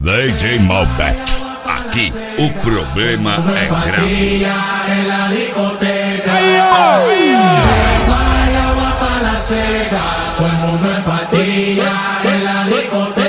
DJ Malbec, aqui o problema é grave. En la discoteca, agua para la seca, todo el mundo en patilla en la discoteca.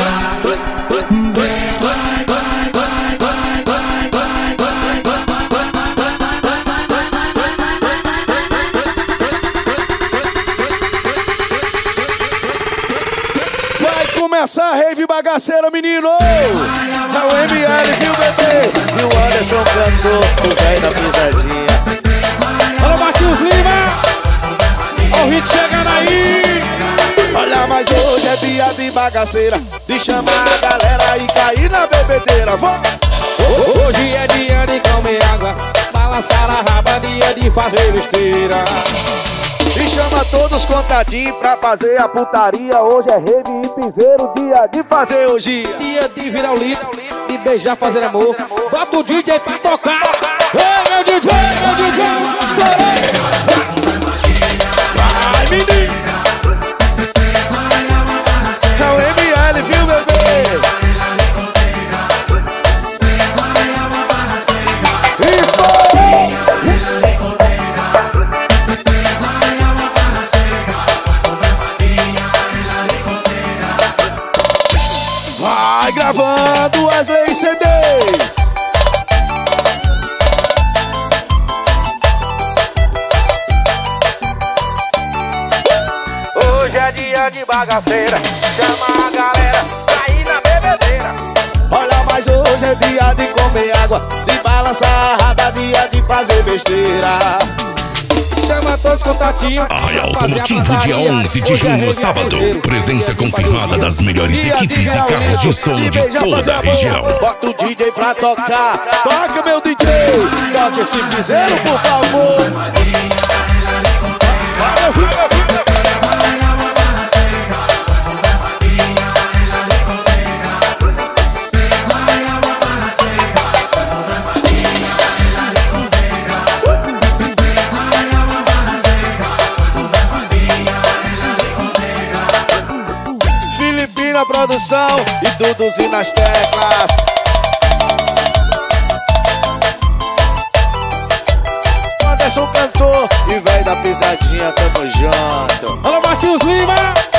Começa a rave bagaceira, menino! É o ML, viu, bebê? E o Anderson cantou, o velho da pisadinha. Olha o Marquinhos Lima! Olha o hit chegando aí! Olha, mas hoje é dia de bagaceira, de chamar a galera e cair na bebedeira. Vamos! Hoje é dia de comer água, balançar a raba, dia de fazer besteira. E chama todos contadinhos pra fazer a putaria. Hoje é rave e piseiro, dia de fazer hoje. Dia de virar o litro, de beijar, fazer amor. Bota o DJ pra tocar. Ei, meu DJ, estourei. Vai, menino. É o ML, viu, bebê? Vai gravando as leis CDs. Hoje é dia de bagaceira, chama a galera, cair na bebedeira. Olha, mas hoje é dia de comer água, de balançar a raba, dia de fazer besteira. Chama todos contatinhos. Arraial Automotivo, dia 11 de junho, sábado. Presença confirmada das melhores equipes e carros de som de toda a região. Bota o DJ pra tocar. Toca, meu DJ. Toca esse piseiro, por favor. Na produção e Duduzinho nas teclas. Anderson cantor e velho da pisadinha, tamo junto. Olha o Marquinhos Lima!